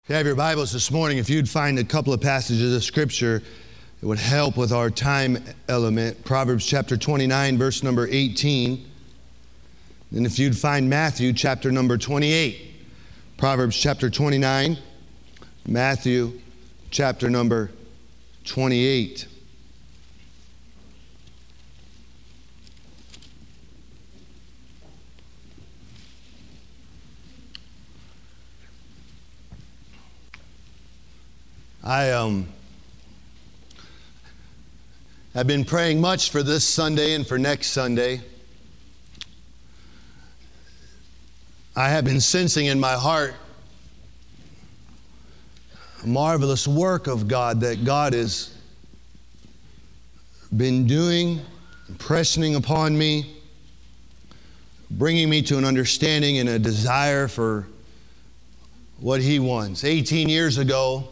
If you have your Bibles this morning, if you'd find a couple of passages of Scripture, it would help with our time element. Proverbs chapter 29, verse number 18. And if you'd find Matthew chapter number 28. Proverbs chapter 29, Matthew chapter number 28. I've been praying much for this Sunday and for next Sunday. I have been sensing in my heart a marvelous work of God that God has been doing, impressing upon me, bringing me to an understanding and a desire for what He wants. 18 years ago,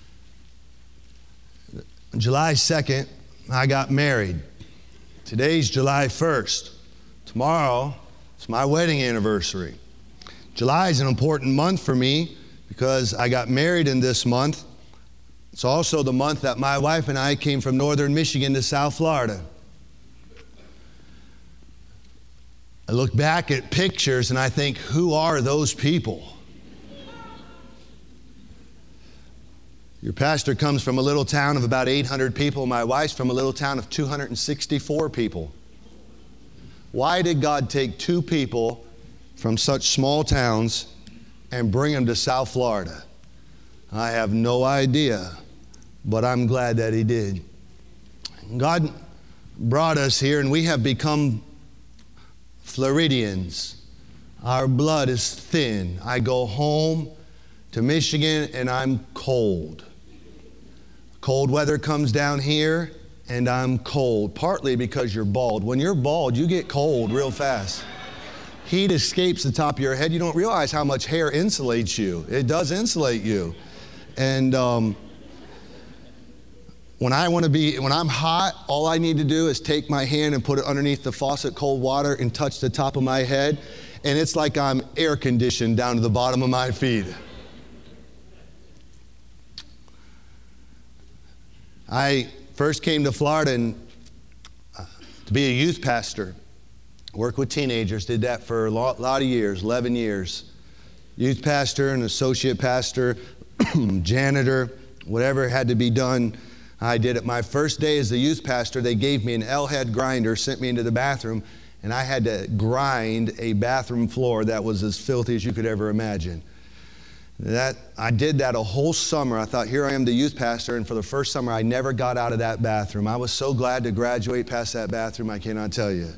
July 2nd, I got married. Today's July 1st. Tomorrow, it's my wedding anniversary. July is an important month for me because I got married in this month. It's also the month that my wife and I came from northern Michigan to South Florida. I look back at pictures and I think, who are those people? Your pastor comes from a little town of about 800 people. My wife's from a little town of 264 people. Why did God take two people from such small towns and bring them to South Florida? I have no idea, but I'm glad that He did. God brought us here, and we have become Floridians. Our blood is thin. I go home to Michigan, and I'm cold. Cold weather comes down here, and I'm cold, partly because you're bald. When you're bald, you get cold real fast. Heat escapes the top of your head. You don't realize how much hair insulates you. It does insulate you. And when I'm hot, all I need to do is take my hand and put it underneath the faucet, cold water, and touch the top of my head, and it's like I'm air conditioned down to the bottom of my feet. I first came to Florida to be a youth pastor. Worked with teenagers, did that for a lot of years, 11 years. Youth pastor, an associate pastor, janitor, whatever had to be done, I did it. My first day as a youth pastor, they gave me an L-head grinder, sent me into the bathroom, and I had to grind a bathroom floor that was as filthy as you could ever imagine. I did that a whole summer. I thought, here I am, the youth pastor, and for the first summer, I never got out of that bathroom. I was so glad to graduate past that bathroom, I cannot tell you.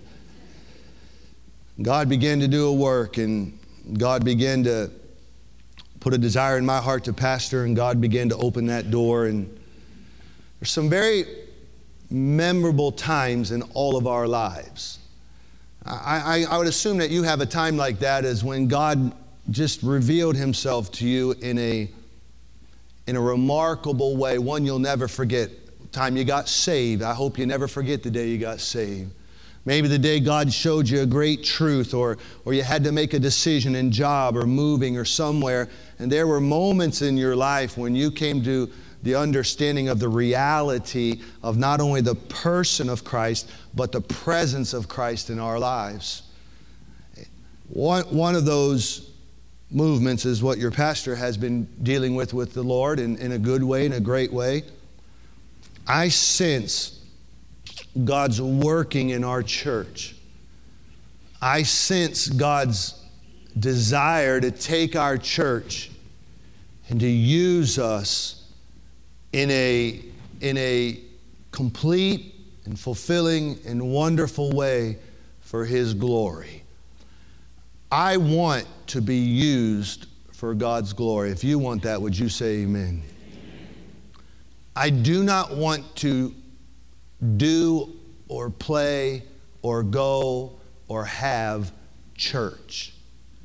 God began to do a work, and God began to put a desire in my heart to pastor, and God began to open that door. And there's some very memorable times in all of our lives. I would assume that you have a time like that as when God just revealed Himself to you in a remarkable way, one you'll never forget. Time you got saved. I hope you never forget the day you got saved. Maybe the day God showed you a great truth, or you had to make a decision in job or moving or somewhere, and there were moments in your life when you came to the understanding of the reality of not only the person of Christ, but the presence of Christ in our lives. One of those movements is what your pastor has been dealing with the Lord in a good way, in a great way. I sense God's working in our church. I sense God's desire to take our church and to use us in a complete and fulfilling and wonderful way for His glory. I want to be used for God's glory. If you want that, would you say amen? I do not want to do or play or go or have church.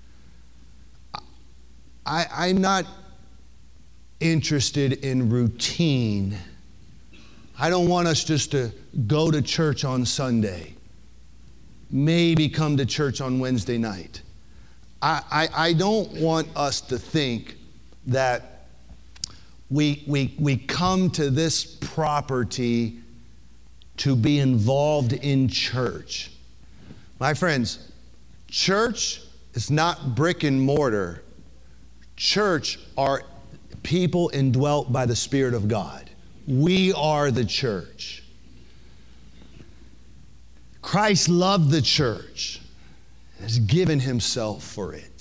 I'm not interested in routine. I don't want us just to go to church on Sunday, maybe come to church on Wednesday night. I don't want us to think that we come to this property to be involved in church. My friends, church is not brick and mortar. Church are people indwelt by the Spirit of God. We are the church. Christ loved the church and has given himself for it.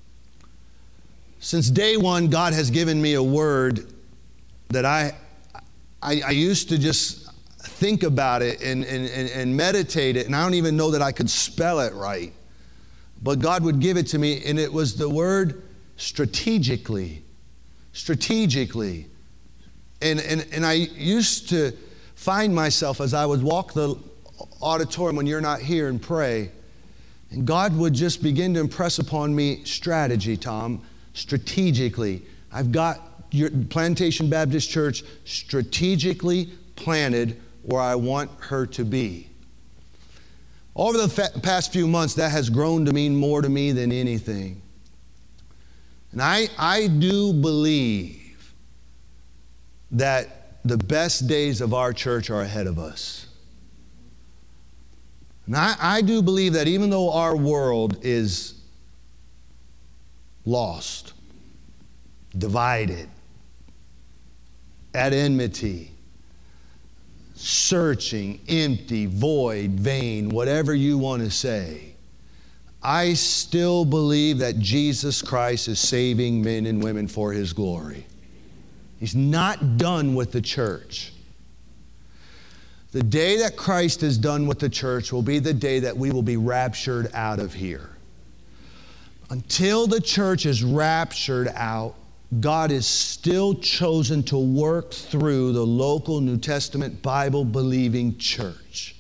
Since day one, God has given me a word that I used to just think about it and meditate it, and I don't even know that I could spell it right. But God would give it to me, and it was the word strategically. Strategically. And I used to find myself as I would walk the auditorium when you're not here and pray, and God would just begin to impress upon me strategy, Tom, strategically. I've got your Plantation Baptist Church strategically planted where I want her to be. Over the past few months, that has grown to mean more to me than anything. And I do believe that the best days of our church are ahead of us. And I do believe that even though our world is lost, divided, at enmity, searching, empty, void, vain, whatever you want to say, I still believe that Jesus Christ is saving men and women for His glory. He's not done with the church. The day that Christ is done with the church will be the day that we will be raptured out of here. Until the church is raptured out, God is still chosen to work through the local New Testament Bible-believing church.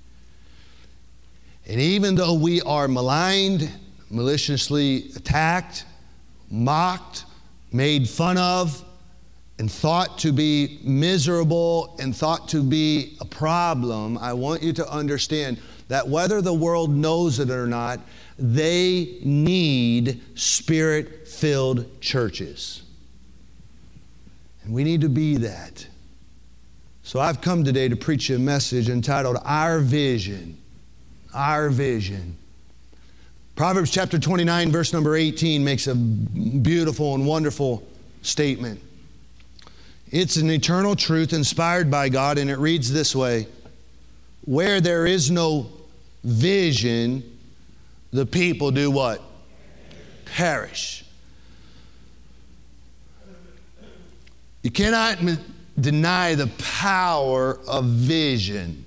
And even though we are maligned, maliciously attacked, mocked, made fun of, and thought to be miserable and thought to be a problem, I want you to understand that whether the world knows it or not, they need Spirit-filled churches. And we need to be that. So I've come today to preach a message entitled, Our Vision. Our Vision. Proverbs chapter 29, verse number 18 makes a beautiful and wonderful statement. It's an eternal truth inspired by God, and it reads this way: where there is no vision, the people do what? Perish. You cannot deny the power of vision.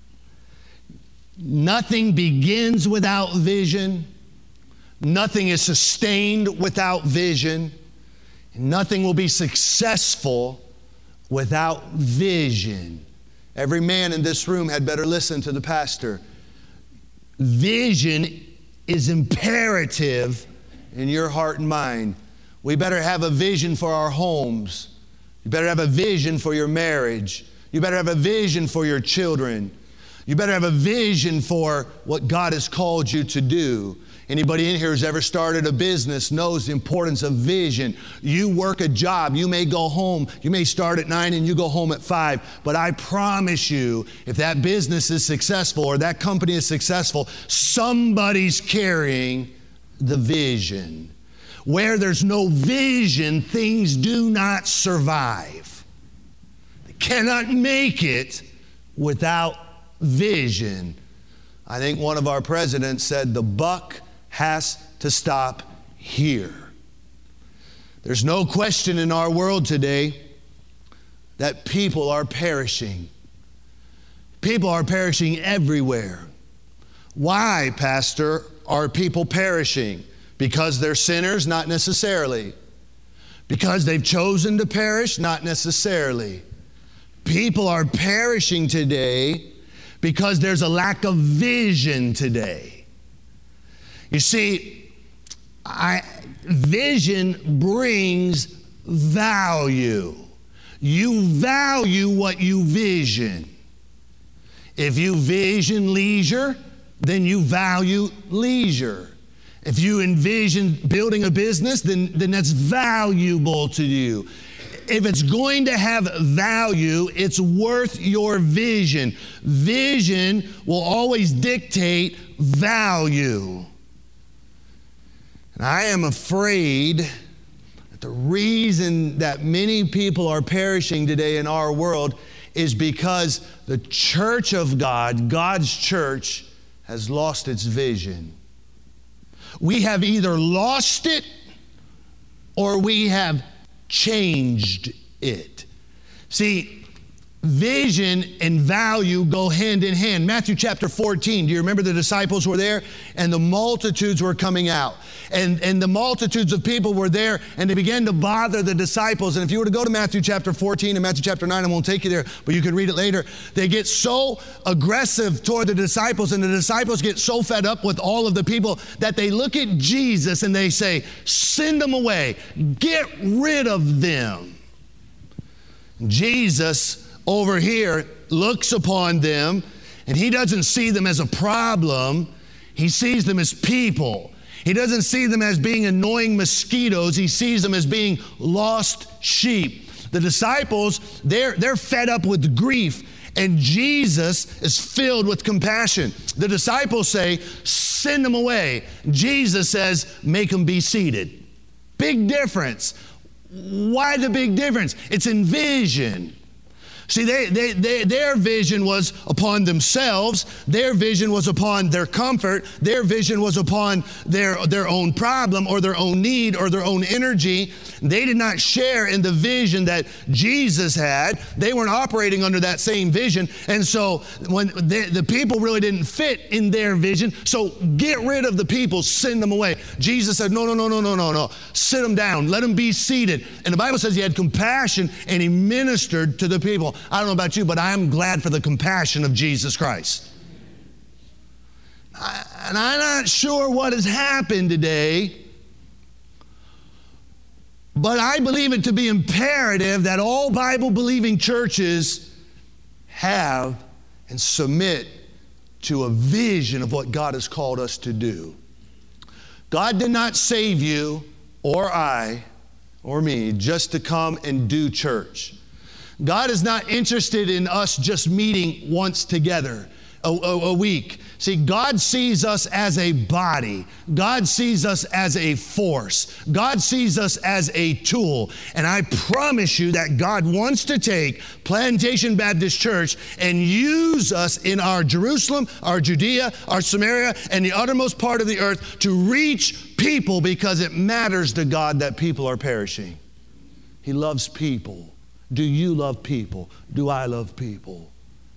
Nothing begins without vision. Nothing is sustained without vision. Nothing will be successful without vision. Every man in this room had better listen to the pastor. Vision is imperative in your heart and mind. We better have a vision for our homes. You better have a vision for your marriage. You better have a vision for your children. You better have a vision for what God has called you to do. Anybody in here who's ever started a business knows the importance of vision. You work a job, you may go home, you may start at 9 and you go home at 5, but I promise you, if that business is successful or that company is successful, somebody's carrying the vision. Where there's no vision, things do not survive. They cannot make it without vision. I think one of our presidents said the buck has to stop here. There's no question in our world today that people are perishing. People are perishing everywhere. Why, Pastor, are people perishing? Because they're sinners? Not necessarily. Because they've chosen to perish? Not necessarily. People are perishing today because there's a lack of vision today. You see, vision brings value. You value what you vision. If you vision leisure, then you value leisure. If you envision building a business, then that's valuable to you. if it's going to have value, it's worth your vision. Vision will always dictate value. And I am afraid that the reason that many people are perishing today in our world is because the church of God, God's church, has lost its vision. We have either lost it or we have changed it. See, vision and value go hand in hand. Matthew chapter 14, do you remember the disciples were there and the multitudes were coming out? And the multitudes of people were there and they began to bother the disciples. And if you were to go to Matthew chapter 14 and Matthew chapter 9, I won't take you there, but you can read it later. They get so aggressive toward the disciples and the disciples get so fed up with all of the people that they look at Jesus and they say, send them away, get rid of them. Jesus over here looks upon them and he doesn't see them as a problem. He sees them as people. He doesn't see them as being annoying mosquitoes. He sees them as being lost sheep. The disciples, they're fed up with grief, and Jesus is filled with compassion. The disciples say, send them away. Jesus says, make them be seated. Big difference. Why the big difference? It's in vision. See, their vision was upon themselves. Their vision was upon their comfort. Their vision was upon their own problem or their own need or their own energy. They did not share in the vision that Jesus had. They weren't operating under that same vision. And so when the people really didn't fit in their vision, so get rid of the people, send them away. Jesus said, no. Sit them down. Let them be seated. And the Bible says he had compassion and he ministered to the people. I don't know about you, but I'm glad for the compassion of Jesus Christ. And I'm not sure what has happened today, but I believe it to be imperative that all Bible-believing churches have and submit to a vision of what God has called us to do. God did not save you or I or me just to come and do church. God is not interested in us just meeting once together a week. See, God sees us as a body. God sees us as a force. God sees us as a tool. And I promise you that God wants to take Plantation Baptist Church and use us in our Jerusalem, our Judea, our Samaria, and the uttermost part of the earth to reach people, because it matters to God that people are perishing. He loves people. Do you love people? Do I love people?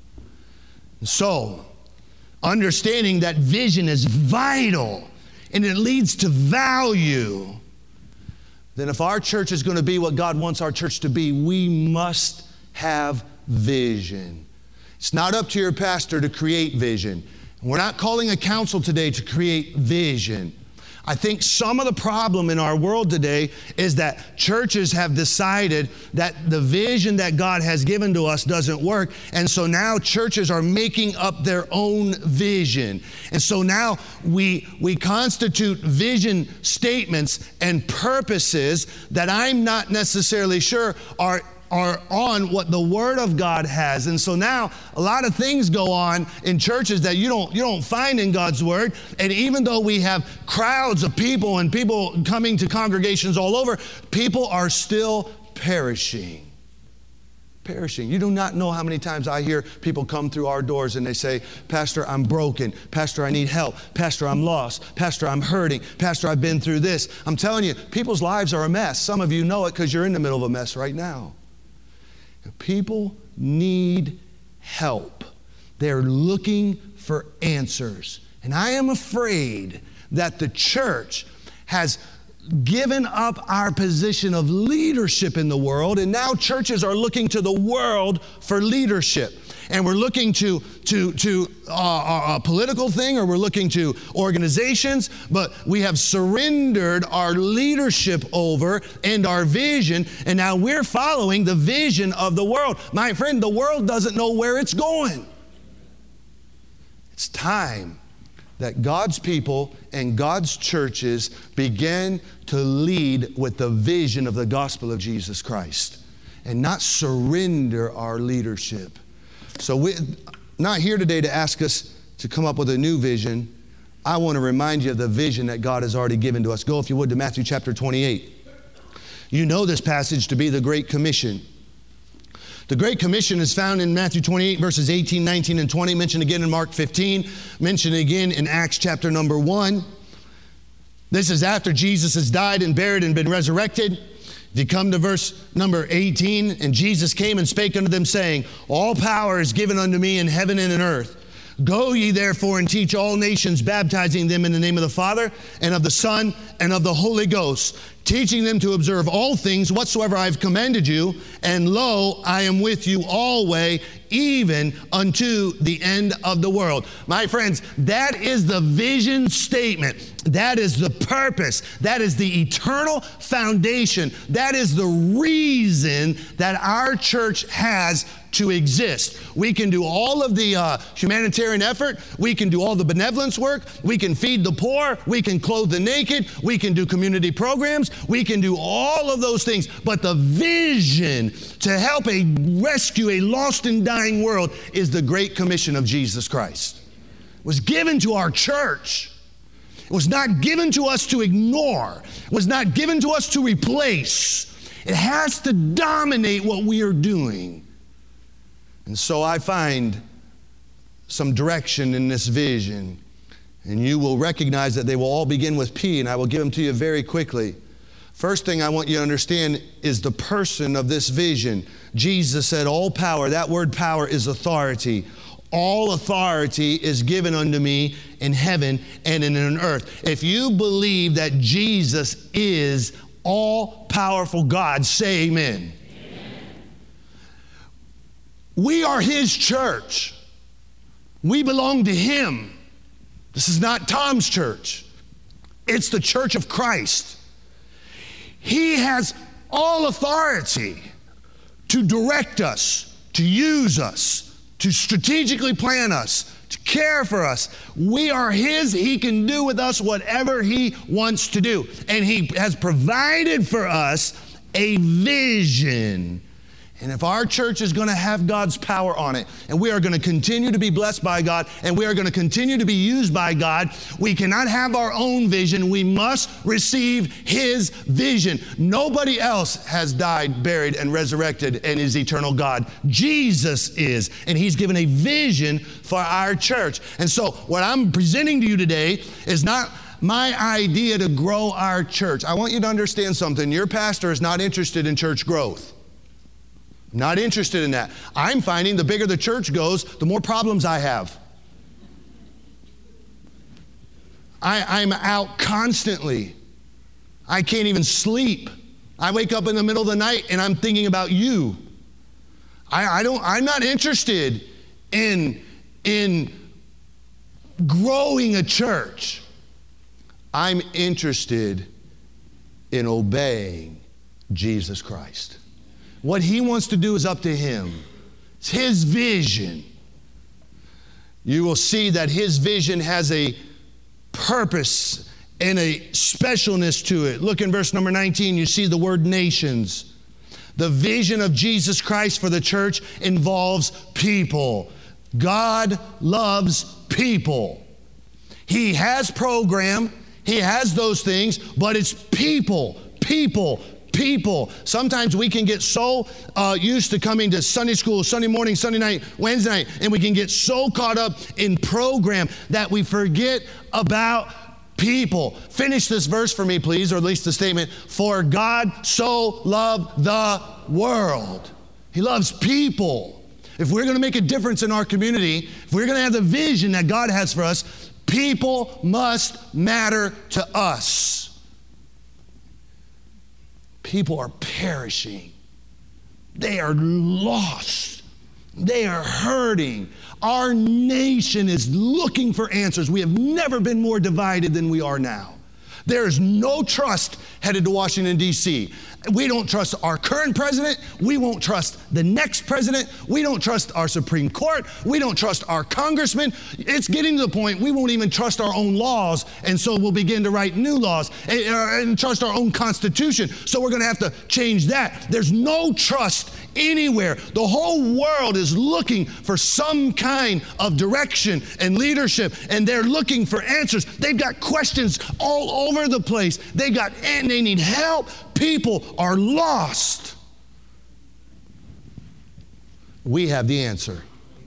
So, understanding that vision is vital and it leads to value, then if our church is going to be what God wants our church to be, we must have vision. It's not up to your pastor to create vision. We're not calling a council today to create vision. I think some of the problem in our world today is that churches have decided that the vision that God has given to us doesn't work. And so now churches are making up their own vision. And so now we constitute vision statements and purposes that I'm not necessarily sure are on what the Word of God has. And so now a lot of things go on in churches that you don't find in God's Word. And even though we have crowds of people and people coming to congregations all over, people are still perishing. Perishing. You do not know how many times I hear people come through our doors and they say, Pastor, I'm broken. Pastor, I need help. Pastor, I'm lost. Pastor, I'm hurting. Pastor, I've been through this. I'm telling you, people's lives are a mess. Some of you know it because you're in the middle of a mess right now. People need help. They're looking for answers. And I am afraid that the church has given up our position of leadership in the world, and now churches are looking to the world for leadership. And we're looking to a political thing, or we're looking to organizations, but we have surrendered our leadership over and our vision, and now we're following the vision of the world. My friend, the world doesn't know where it's going. It's time that God's people and God's churches begin to lead with the vision of the gospel of Jesus Christ. and not surrender our leadership. So we're not here today to ask us to come up with a new vision. I want to remind you of the vision that God has already given to us. Go, if you would, to Matthew chapter 28. You know this passage to be the Great Commission. The Great Commission is found in Matthew 28, verses 18, 19, and 20, mentioned again in Mark 15, mentioned again in Acts chapter number 1. This is after Jesus has died and buried and been resurrected. If you come to verse number 18, and Jesus came and spake unto them, saying, all power is given unto me in heaven and in earth. Go ye therefore and teach all nations, baptizing them in the name of the Father and of the Son and of the Holy Ghost, teaching them to observe all things whatsoever I have commanded you. And lo, I am with you always, even unto the end of the world. My friends, that is the vision statement. That is the purpose. That is the eternal foundation. That is the reason that our church has to exist. We can do all of the humanitarian effort. We can do all the benevolence work. We can feed the poor. We can clothe the naked. We can do community programs. We can do all of those things. But the vision to help rescue a lost and dying world is the Great Commission of Jesus Christ. It was given to our church. It was not given to us to ignore. It was not given to us to replace. It has to dominate what we are doing. And so I find some direction in this vision, and you will recognize that they will all begin with P, and I will give them to you very quickly. First thing I want you to understand is the person of this vision. Jesus said, all power, that word power is authority. All authority is given unto me in heaven and in earth. If you believe that Jesus is all-powerful God, say amen. We are His church. We belong to Him. This is not Tom's church. It's the church of Christ. He has all authority to direct us, to use us, to strategically plan us, to care for us. We are His. He can do with us whatever He wants to do. And He has provided for us a vision. And if our church is going to have God's power on it, and we are going to continue to be blessed by God, and we are going to continue to be used by God, we cannot have our own vision. We must receive His vision. Nobody else has died, buried, and resurrected and is eternal God. Jesus is, and He's given a vision for our church. And so what I'm presenting to you today is not my idea to grow our church. I want you to understand something. Your pastor is not interested in church growth. Not interested in that. I'm finding the bigger the church goes, the more problems I have. I'm out constantly. I can't even sleep. I wake up in the middle of the night and I'm thinking about you. I'm not interested in growing a church. I'm interested in obeying Jesus Christ. What He wants to do is up to Him. It's His vision. You will see that His vision has a purpose and a specialness to it. Look in verse number 19, you see the word nations. The vision of Jesus Christ for the church involves people. God loves people. He has program, He has those things, but it's people. Sometimes we can get so used to coming to Sunday school, Sunday morning, Sunday night, Wednesday night, and we can get so caught up in program that we forget about people. Finish this verse for me, please, or at least the statement. For God so loved the world. He loves people. If we're going to make a difference in our community, if we're going to have the vision that God has for us, people must matter to us. People are perishing. They are lost. They are hurting. Our nation is looking for answers. We have never been more divided than we are now. There is no trust headed to Washington, D.C. We don't trust our current president. We won't trust the next president. We don't trust our Supreme Court. We don't trust our congressmen. It's getting to the point we won't even trust our own laws, and so we'll begin to write new laws and trust our own Constitution. So we're going to have to change that. There's no trust anywhere. The whole world is looking for some kind of direction and leadership, and they're looking for answers. They've got questions all over the place. And they need help. People are lost. We have the answer.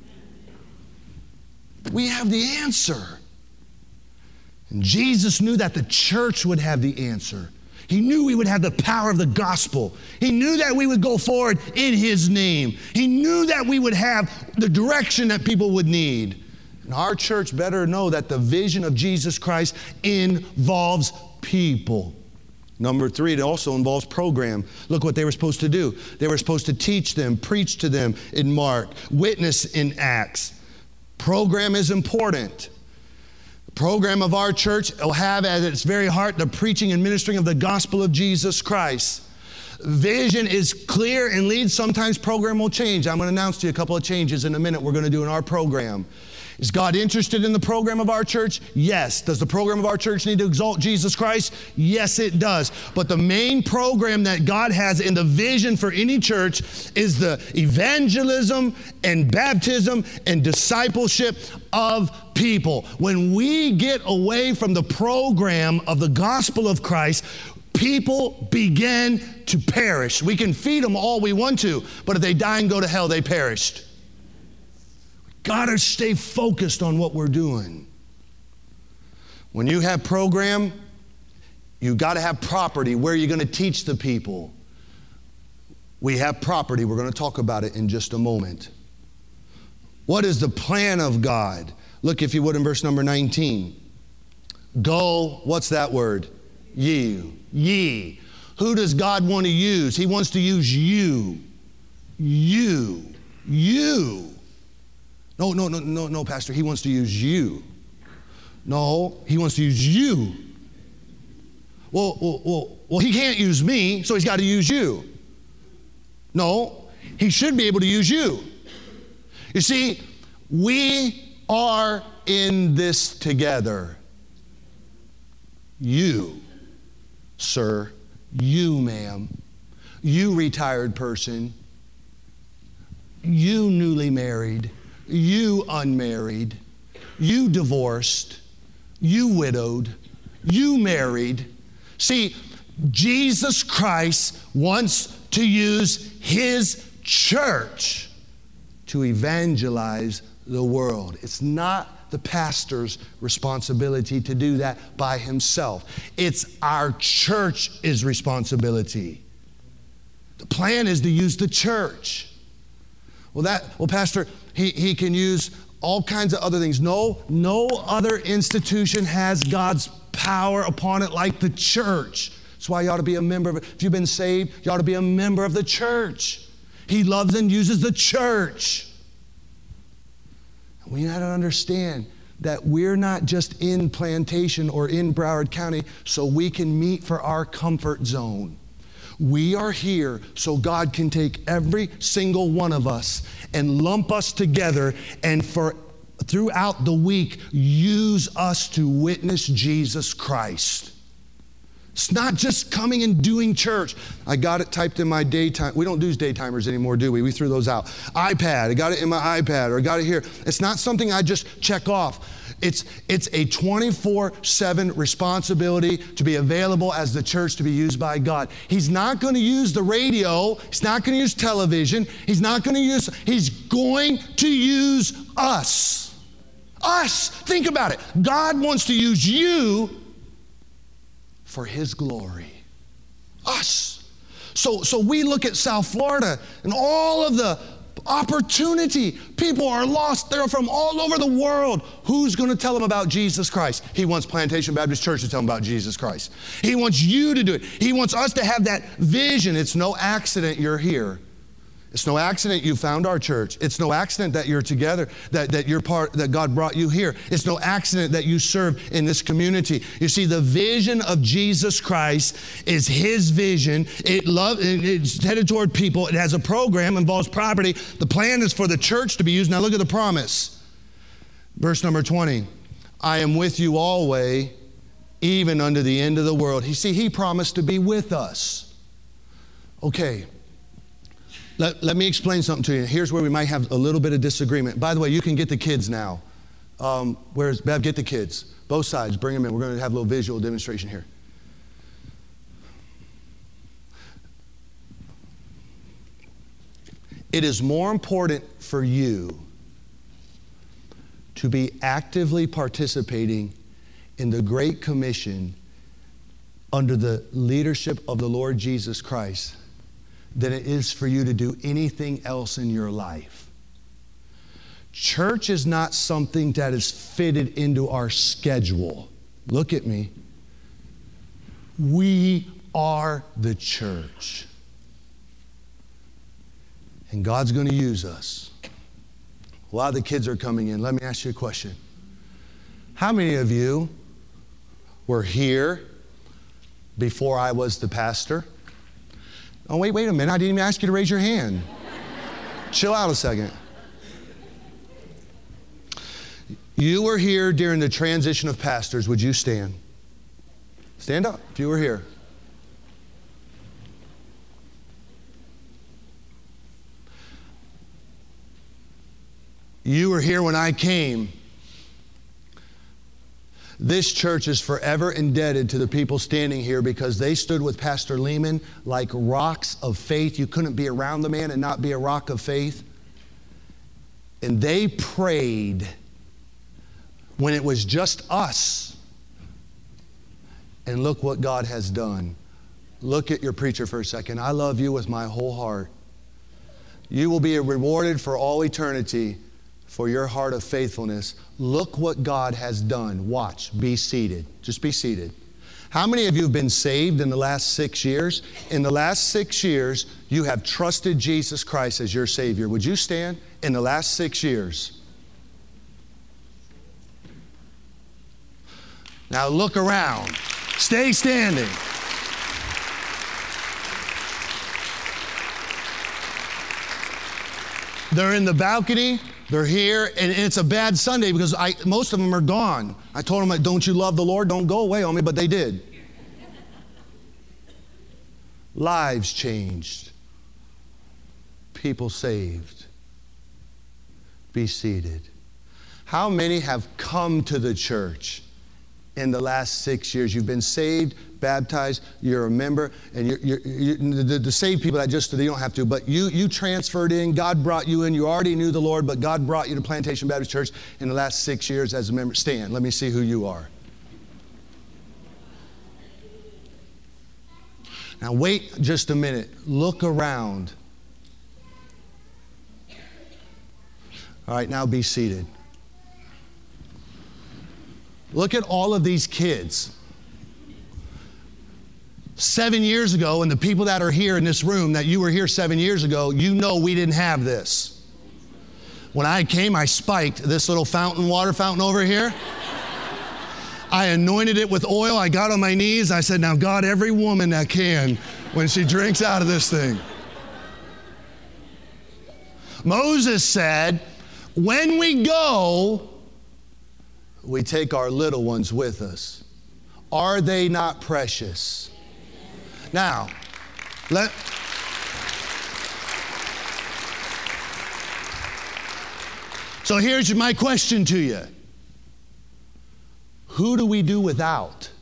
We have the answer. And Jesus knew that the church would have the answer. He knew we would have the power of the gospel. He knew that we would go forward in His name. He knew that we would have the direction that people would need. And our church better know that the vision of Jesus Christ involves people. Number 3, it also involves program. Look what they were supposed to do. They were supposed to teach them, preach to them in Mark, witness in Acts. Program is important. The program of our church will have at its very heart the preaching and ministering of the gospel of Jesus Christ. Vision is clear and leads. Sometimes program will change. I'm going to announce to you a couple of changes in a minute we're going to do in our program. Is God interested in the program of our church? Yes. Does the program of our church need to exalt Jesus Christ? Yes, it does. But the main program that God has in the vision for any church is the evangelism and baptism and discipleship of people. When we get away from the program of the gospel of Christ, people begin to perish. We can feed them all we want to, but if they die and go to hell, they perished. Got to stay focused on what we're doing. When you have program, you got to have property. Where are you going to teach the people? We have property. We're going to talk about it in just a moment. What is the plan of God? Look, if you would, in verse number 19. Go, what's that word? Ye. Who does God want to use? He wants to use you. You. No, Pastor. He wants to use you. No, He wants to use you. Well, He can't use me, so He's got to use you. No, He should be able to use you. You see, we are in this together. You, sir, you, ma'am, you retired person, you newly married, you unmarried, you divorced, you widowed, you married. See, Jesus Christ wants to use His church to evangelize the world. It's not the pastor's responsibility to do that by himself. It's our church's responsibility. The plan is to use the church. Well, Pastor, he can use all kinds of other things. No other institution has God's power upon it like the church. That's why you ought to be a member of it. If you've been saved, you ought to be a member of the church. He loves and uses the church. We got to understand that we're not just in Plantation or in Broward County so we can meet for our comfort zone. We are here so God can take every single one of us and lump us together and throughout the week use us to witness Jesus Christ. It's not just coming and doing church. I got it typed in my daytime. We don't do daytimers anymore, do we? We threw those out. iPad, I got it in my iPad, or I got it here. It's not something I just check off. It's a 24/7 responsibility to be available as the church to be used by God. He's not going to use the radio. He's not going to use television. He's going to use us. Us. Think about it. God wants to use you for His glory. Us. So we look at South Florida and all of the opportunity. People are lost. They're from all over the world. Who's going to tell them about Jesus Christ? He wants Plantation Baptist Church to tell them about Jesus Christ. He wants you to do it. He wants us to have that vision. It's no accident you're here. It's no accident you found our church. It's no accident that you're together, that you're part, that God brought you here. It's no accident that you serve in this community. You see, the vision of Jesus Christ is His vision. It's headed toward people. It has a program, involves property. The plan is for the church to be used. Now look at the promise. Verse number 20. I am with you always, even unto the end of the world. You see, He promised to be with us. Okay. Let me explain something to you. Here's where we might have a little bit of disagreement. By the way, you can get the kids now. Where's Bev? Get the kids. Both sides. Bring them in. We're going to have a little visual demonstration here. It is more important for you to be actively participating in the Great Commission under the leadership of the Lord Jesus Christ than it is for you to do anything else in your life. Church is not something that is fitted into our schedule. Look at me. We are the church. And God's going to use us. A lot of the kids are coming in. Let me ask you a question. How many of you were here before I was the pastor? Oh, wait a minute. I didn't even ask you to raise your hand. Chill out a second. You were here during the transition of pastors. Would you stand? Stand up if you were here. You were here when I came. This church is forever indebted to the people standing here because they stood with Pastor Lehman like rocks of faith. You couldn't be around the man and not be a rock of faith. And they prayed when it was just us. And look what God has done. Look at your preacher for a second. I love you with my whole heart. You will be rewarded for all eternity for your heart of faithfulness. Look what God has done. Watch. Be seated. Just be seated. How many of you have been saved in the last 6 years? In the last 6 years, you have trusted Jesus Christ as your Savior. Would you stand? In the last 6 years. Now look around. Stay standing. They're in the balcony. They're here, and it's a bad Sunday because most of them are gone. I told them, don't you love the Lord? Don't go away on me, but they did. Lives changed. People saved. Be seated. How many have come to the church in the last 6 years? You've been saved, baptized, you're a member, and the saved people, they don't have to, but you transferred in, God brought you in, you already knew the Lord, but God brought you to Plantation Baptist Church in the last 6 years as a member. Stand, let me see who you are. Now wait just a minute, look around. All right, now be seated. Look at all of these kids. 7 years ago, and the people that are here in this room, that you were here 7 years ago, you know we didn't have this. When I came, I spiked this little water fountain over here. I anointed it with oil. I got on my knees. I said, now God, every woman that can, when she drinks out of this thing. Moses said, when we go, we take our little ones with us. Are they not precious? Now, so here's my question to you. Who do we do without?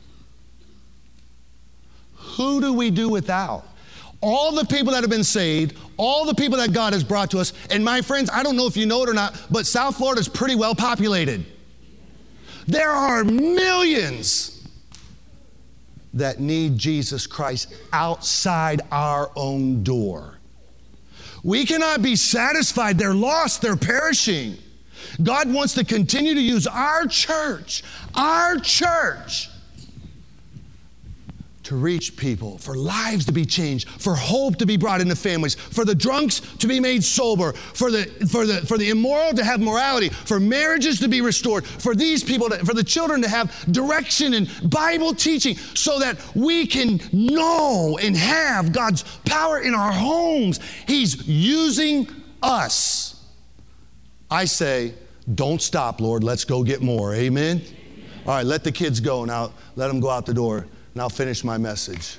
Who do we do without? All the people that have been saved, all the people that God has brought to us, and my friends, I don't know if you know it or not, but South Florida is pretty well populated. There are millions that need Jesus Christ outside our own door. We cannot be satisfied. They're lost. They're perishing. God wants to continue to use our church to reach people, for lives to be changed, for hope to be brought into families, for the drunks to be made sober, for the immoral to have morality, for marriages to be restored, for these people, for the children to have direction and Bible teaching, so that we can know and have God's power in our homes. He's using us. I say, don't stop, Lord. Let's go get more. Amen? All right, let the kids go now. Let them go out the door, and I'll finish my message.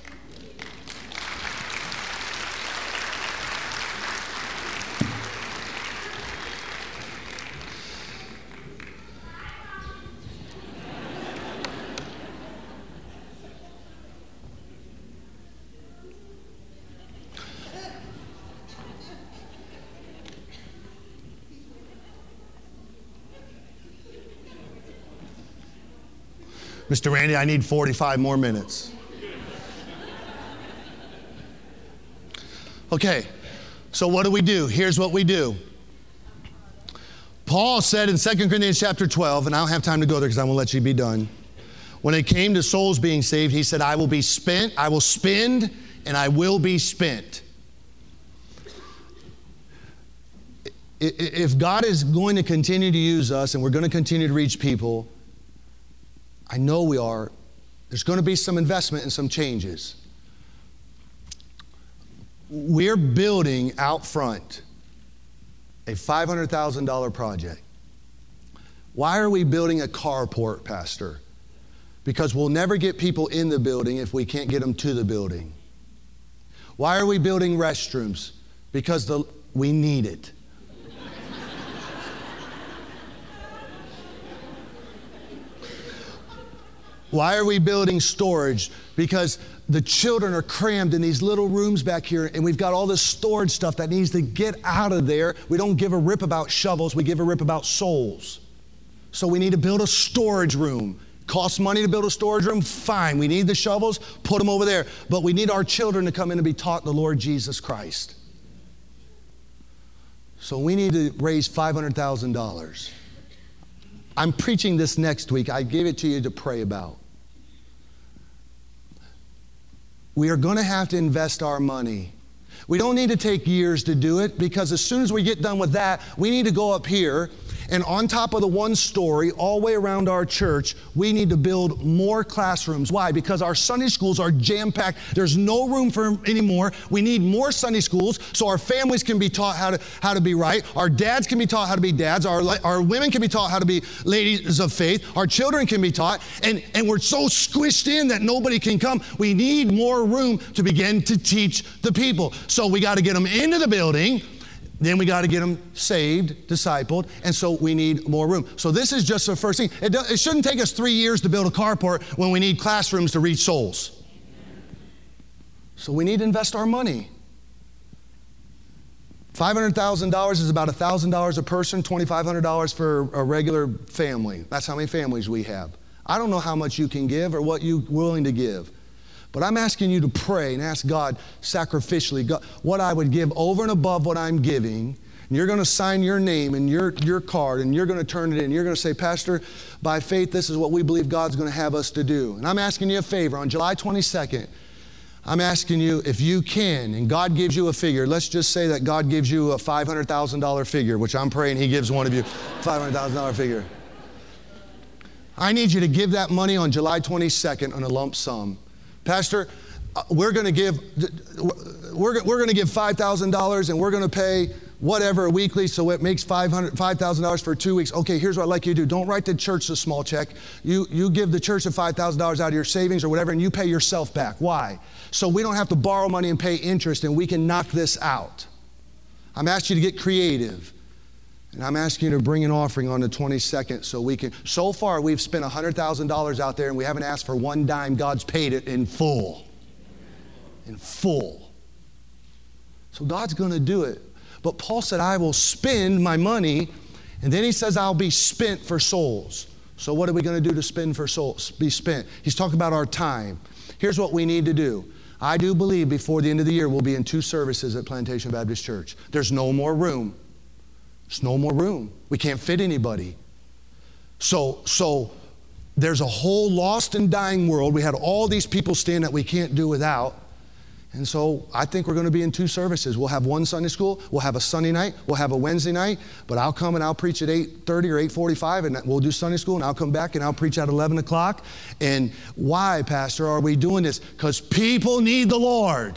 Mr. Randy, I need 45 more minutes. Okay, so what do? Here's what we do. Paul said in 2 Corinthians chapter 12, and I don't have time to go there because I won't let you be done. When it came to souls being saved, he said, I will spend, and I will be spent. If God is going to continue to use us and we're going to continue to reach people, I know we are, there's going to be some investment and some changes. We're building out front a $500,000 project. Why are we building a carport, Pastor? Because we'll never get people in the building if we can't get them to the building. Why are we building restrooms? Because we need it. Why are we building storage? Because the children are crammed in these little rooms back here, and we've got all this storage stuff that needs to get out of there. We don't give a rip about shovels, we give a rip about souls. So we need to build a storage room. Costs money to build a storage room? Fine. We need the shovels, put them over there. But we need our children to come in and be taught the Lord Jesus Christ. So we need to raise $500,000. I'm preaching this next week. I gave it to you to pray about. We are going to have to invest our money. We don't need to take years to do it, because as soon as we get done with that, we need to go up here, and on top of the one story, all the way around our church, we need to build more classrooms. Why? Because our Sunday schools are jam-packed. There's no room for them anymore. We need more Sunday schools so our families can be taught how to be right. Our dads can be taught how to be dads. Our women can be taught how to be ladies of faith. Our children can be taught. And we're so squished in that nobody can come. We need more room to begin to teach the people. So we got to get them into the building. Then we got to get them saved, discipled, and so we need more room. So this is just the first thing. It shouldn't take us 3 years to build a carport when we need classrooms to reach souls. So we need to invest our money. $500,000 is about $1,000 a person, $2,500 for a regular family. That's how many families we have. I don't know how much you can give or what you're willing to give. But I'm asking you to pray and ask God sacrificially, God, what I would give over and above what I'm giving. And you're going to sign your name and your card, and you're going to turn it in. You're going to say, Pastor, by faith, this is what we believe God's going to have us to do. And I'm asking you a favor. On July 22nd, I'm asking you if you can, and God gives you a figure. Let's just say that God gives you a $500,000 figure, which I'm praying He gives one of you a $500,000 figure. I need you to give that money on July 22nd on a lump sum. Pastor, we're going to give $5,000, and we're going to pay whatever weekly, so it makes $5,000 for 2 weeks. Okay, here's what I'd like you to do. Don't write the church a small check. You give the church the $5,000 out of your savings or whatever, and you pay yourself back. Why? So we don't have to borrow money and pay interest, and we can knock this out. I'm asking you to get creative. And I'm asking you to bring an offering on the 22nd so we can. So far, we've spent $100,000 out there, and we haven't asked for one dime. God's paid it in full. In full. So God's going to do it. But Paul said, I will spend my money, and then he says, I'll be spent for souls. So what are we going to do to spend for souls? Be spent. He's talking about our time. Here's what we need to do. I do believe before the end of the year, we'll be in 2 services at Plantation Baptist Church. There's no more room. There's no more room. We can't fit anybody. So there's a whole lost and dying world. We had all these people stand that we can't do without. And so I think we're going to be in 2 services. We'll have one Sunday school, we'll have a Sunday night, we'll have a Wednesday night, but I'll come and I'll preach at 8:30 or 8:45, and we'll do Sunday school, and I'll come back and I'll preach at 11 o'clock. And why, Pastor, are we doing this? Because people need the Lord.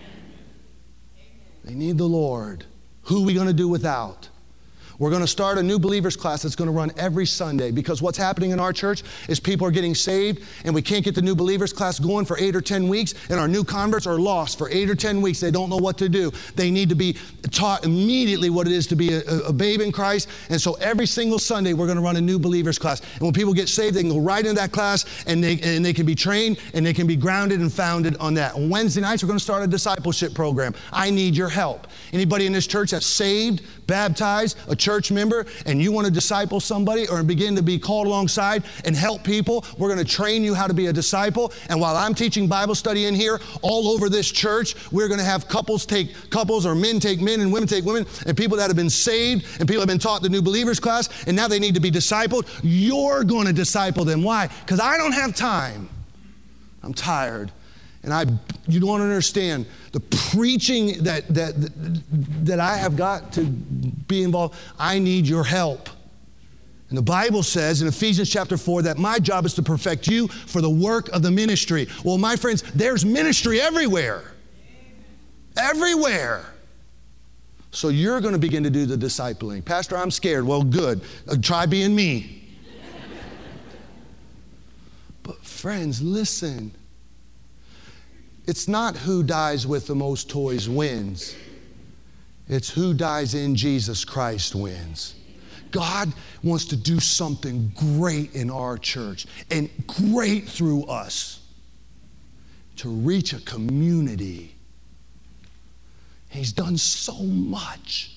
They need the Lord. Who are we going to do without? We're going to start a new believers class that's going to run every Sunday, because what's happening in our church is people are getting saved and we can't get the new believers class going for 8 or 10 weeks, and our new converts are lost for 8 or 10 weeks. They don't know what to do. They need to be taught immediately what it is to be a babe in Christ. And so every single Sunday we're going to run a new believers class. And when people get saved, they can go right into that class, and they can be trained and they can be grounded and founded on that. On Wednesday nights, we're going to start a discipleship program. I need your help. Anybody in this church that's saved, baptized, a church member, and you want to disciple somebody or begin to be called alongside and help people, we're going to train you how to be a disciple. And while I'm teaching Bible study in here, all over this church, we're going to have couples take couples, or men take men and women take women, and people that have been saved and people have been taught the new believers class, and now they need to be discipled. You're going to disciple them. Why? Because I don't have time. I'm tired. And you don't understand the preaching that I have got to be involved. I need your help. And the Bible says in Ephesians chapter 4 that my job is to perfect you for the work of the ministry. Well, my friends, there's ministry everywhere. Everywhere. So you're going to begin to do the discipling. Pastor, I'm scared. Well, good. Try being me. But friends, listen. It's not who dies with the most toys wins. It's who dies in Jesus Christ wins. God wants to do something great in our church and great through us to reach a community. He's done so much,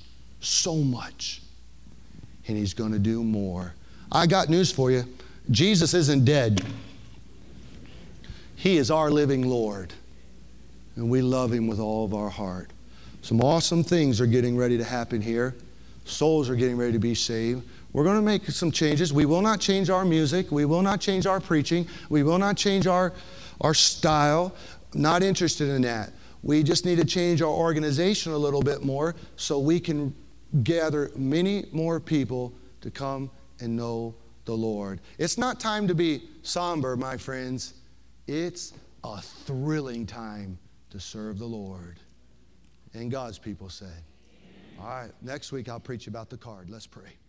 and He's going to do more. I got news for you. Jesus isn't dead. He is our living Lord. And we love Him with all of our heart. Some awesome things are getting ready to happen here. Souls are getting ready to be saved. We're going to make some changes. We will not change our music. We will not change our preaching. We will not change our style. Not interested in that. We just need to change our organization a little bit more so we can gather many more people to come and know the Lord. It's not time to be somber, my friends. It's a thrilling time to serve the Lord. And God's people said. All right, next week I'll preach about the card. Let's pray.